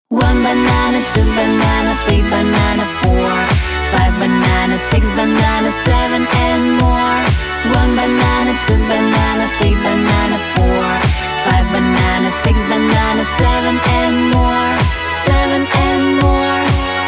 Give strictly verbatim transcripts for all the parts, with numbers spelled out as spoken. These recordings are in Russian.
One banana, two banana, three banana, four, five banana, six banana, seven and more. One banana, two banana, three banana, four, five banana, six banana, seven and more. Seven and more.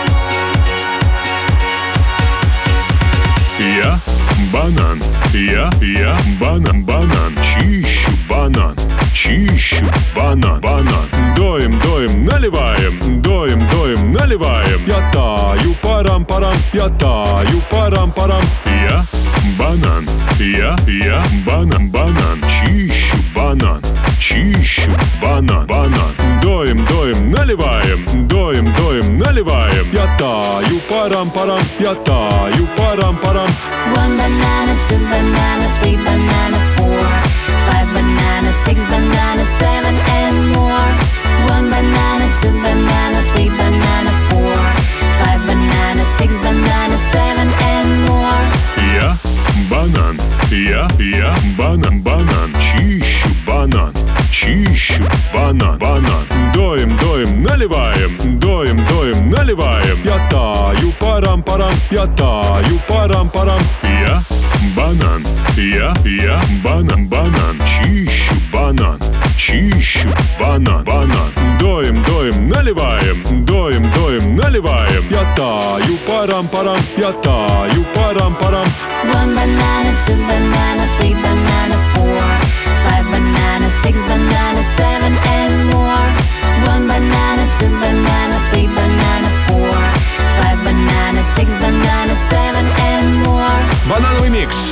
Я банан, я, я банан, банан, чищу банан, чищу банан, банан. Доем, доем, наливаем, доем, доем, наливаем. Я таю, парам-парам, я таю, парам-парам. Я банан, я, я банан, банан, чищу банан, чищу банан, банан. Доем, доем, наливаем, доем, доем, наливаем. Я таю, парам-парам, я таю, парам-парам. One banana, two banana, three banana, four, five banana, six banana, seven and more. One banana, two banana, three banana, four, five banana, six banana, seven and more. Я банан, я, я банан, банан, чищу банан, чищу банан, банан. Доем, доем, наливаем, доем, доем, наливаем. Я таю, парам-парам, я таю, парам-парам. Я банан, я, я банан, банан, чищу банан, чищу банан, банан. Доем, доем, наливаем, доем, доем, наливаем. Я таю, парам-парам, я таю, парам-парам. One banana, two banana, three banana, four, five banana, six banana, seven and more. One banana, two banana, three banana, four, five banana, six banana, seven and more. Банановый микс.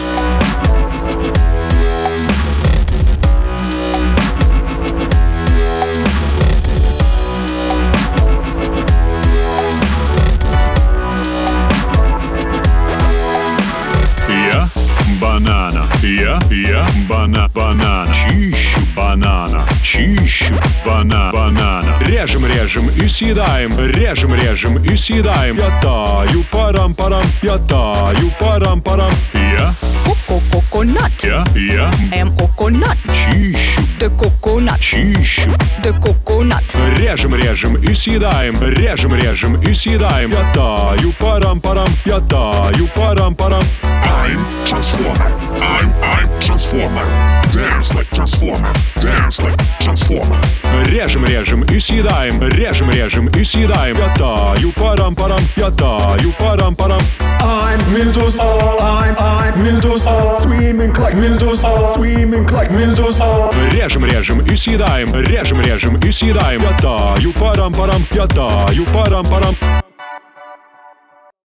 Я банана, я, я бана, банан, чищу банана, чищу бана, банана. Режем, режем и съедаем, режем, режем и съедаем. Я таю, парам-парам, я таю, парам-парам. Я, Coconut, я, я I am coconut, чищу, the coconut, чищу. the coconut. Режем, режем и съедаем, режем, режем и съедаем. Я таю, парам-парам, я таю, парам-парам. I'm Transformer. I'm I'm Transformer. Dance like Transformer. Dance like Transformer. Режем, режем и съедаем, режем, режем и съедаем. Я таю, парам-парам, я таю, парам-парам. I'm Medusa, I'm I'm Medusa, swimming like Medusa, swimming like Medusa. Режем, режем и съедаем, режем, режем и съедаем. Я таю, парам-парам, я таю, парам-парам.